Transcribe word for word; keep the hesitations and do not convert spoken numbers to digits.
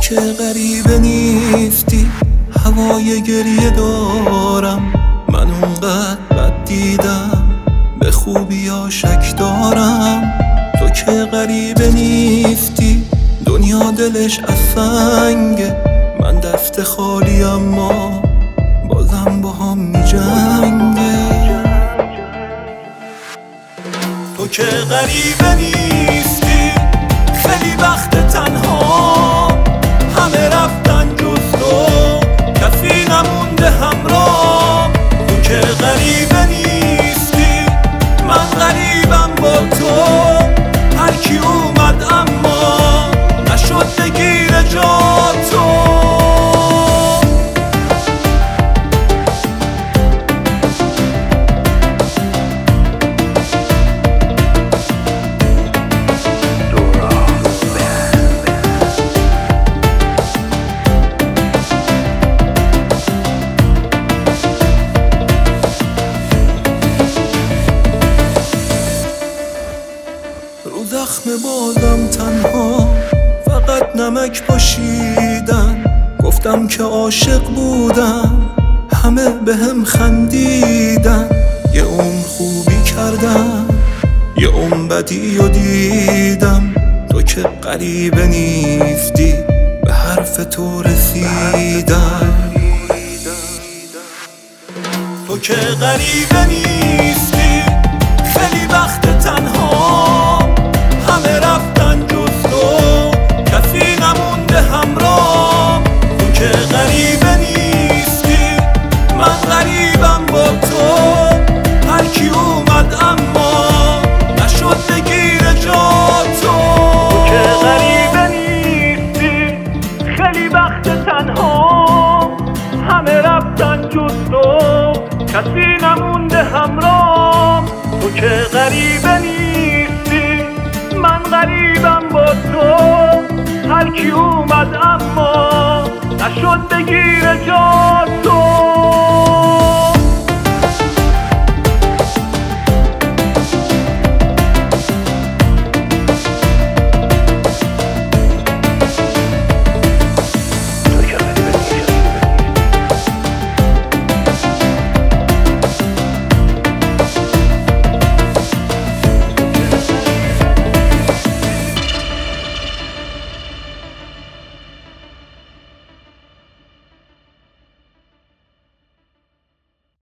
که غریبه نیستی، هوای گریه دارم، من اونقدر بد دیدم، به خوبی ها شک دارم. تو که غریبه نیستی، دنیا دلش از سنگه، من دست خالی اما بازم با هم می جنگه. تو که غریبه نیستی، خیلی وقت تنها، همه رفتن جز تو، کسی نمونده همراه. تو که غریبه نیستی، من غریبم با تو، هر کی اومد اما نشد بگیره جا تو. رو زخم بازم تنها فقط نمک پاشیدن، گفتم که عاشق بودم، همه به هم خندیدن. یه عمر خوبی کردم، یه عمر بدی و دیدم. تو که غریبه نیستی، به حرف تو رسیدم. تو که غریبه نیستی، خیلی وقت تنها، همه رفتن جز تو، کسی نمونده همراه. تو که غریبه نیستی، من غریبم با تو، هر کی اومد اما نشد بگیره جا تو. تو که غریبه نیستی، خیلی وقت تنها، همه رفتن جز تو، کسی نمونده همراه. تو که غریبه نیستی، من غریبم با تو، هر کی اومد اما نشد بگیره جا